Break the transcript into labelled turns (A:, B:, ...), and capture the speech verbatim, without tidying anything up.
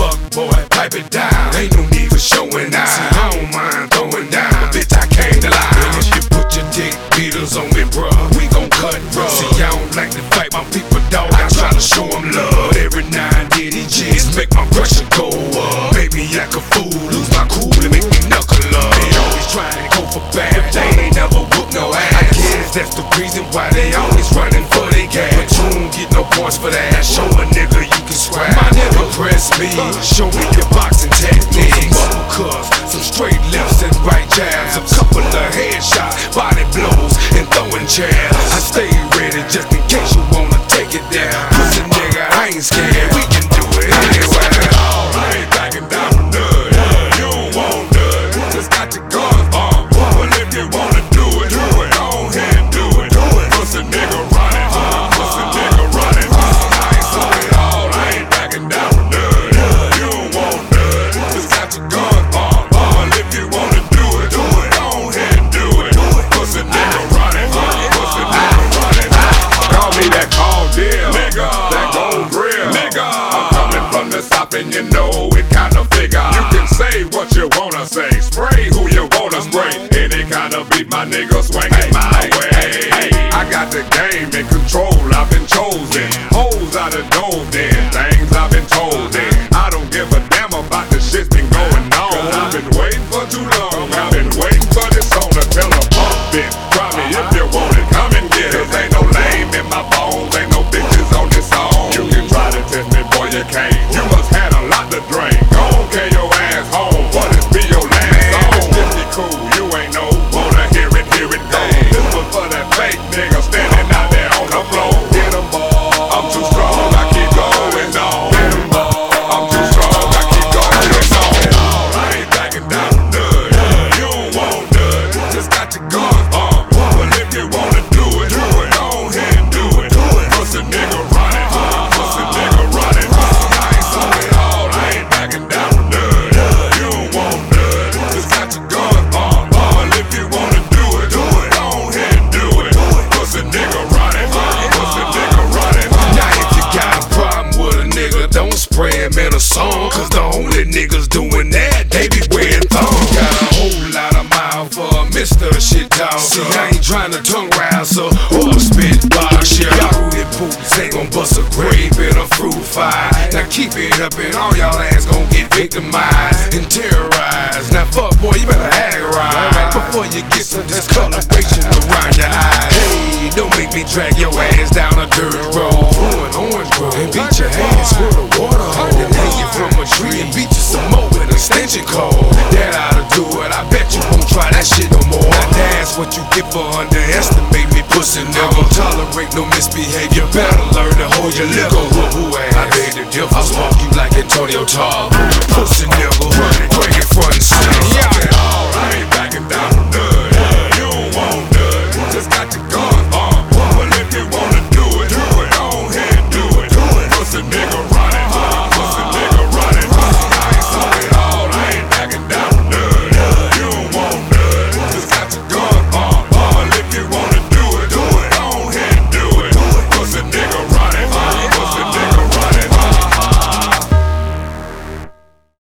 A: fuck, boy, pipe it down. Ain't no need for showing out. See, I don't mind throwing down, but bitch, I came to lie. And if you put your dick beaters on me, bruh, we gon' cut, bruh. See, I don't like to fight my people, dog. I try to show them love. But every now and then these G's make my pressure go up. Baby, act a fool, lose my cool and make me knuckle up. They always trying to go for bad, but they ain't never whoop no ass. I guess that's the reason why they always running for they gas. But you don't get no points for that. Show a nigga you can scrap. My nigga press me, show me your boxing techniques. Some bubble cuffs, some straight lefts and right jabs, a couple of headshots, body blows, and throwing chairs. I stay ready just in case you wanna take it there. Pussy nigga, I ain't scared. We can do it anywhere. I ain't backing down from none. You don't want none. Just got your guns on. Well, if you wanna do it, do it. Go ahead and do it. Do it. Pussy nigga running. Pussy nigga running. I ain't sold it all. I ain't backing down from none. You don't want none. Just got your guns on. Well, if you wanna do it, do it. Go ahead and do it. Do it. Pussy nigga running. Pussy nigga running. Call me that call deal, nigga. That gold grill, nigga. I'm coming from the south and you know it kinda figure. You can say what you wanna say, spray who you wanna spray. Any kind of beat, my nigga swing it my way. I got the game in control, I've been chosen. Hoes out of dough, then things I've been told. Then I don't give a damn about the shit's been going on. I've been waiting for too long. I've been waiting for this song to tell a pump bitch. Try me if you want it, come and get it. Ain't no lame in my bones, ain't no bitches on this song. You can try to test me, boy, you can't. You must had a lot to drink. Go carry your ass home. What is be your last song? If you cool, you ain't no wanna hear it, hear it go. This was for that fake nigga standing out there on the floor. Get 'em, boy. I'm too strong, I keep going on. Get 'em, boy. I'm too strong, I keep going on. I ain't backing down from none. You don't want none. Just got your guns on. Well, if you wanna do it, do it. Go ahead and do it. Do it. Pussy nigga running. Pussy nigga running. I ain't sold it all. I ain't backing down from none. You don't want none. Just got your guns on. Well, if you wanna do it, do it. Go ahead and do it. Pussy nigga running. Pussy nigga running. Now if you got a problem with a nigga, don't spray him in a song. Cause the only niggas doing that, they be wearing thongs. Got a whole lot of mouth for a Mister Shit Talker. See, I ain't trying to tongue wrestle or spit box. Yeah, y'all rooted boots ain't gon' bust a grape in a fruit fight. Now keep it up and all y'all ass gon' get victimized and terrorized. Now fuck boy, you better hag right before you get some discoloration around your eyes. Hey, don't make me drag your ass down a dirt road, ruin orange road, and beat your ass with a water hose. Then hang you from a tree and beat you some more with an extension cord. That ought to do it. I bet you won't try that shit no more. Now that's what you get for underestimate me, pussy nigga. I won't tolerate no misbehavior. Better learn to hold your liquor. Who ass? I beg the difference. I smoke you like Antonio Tarr. Pussy nigga, running, break it front and center. Yeah, I ain't backing down from none. You don't want none. Just got your gun.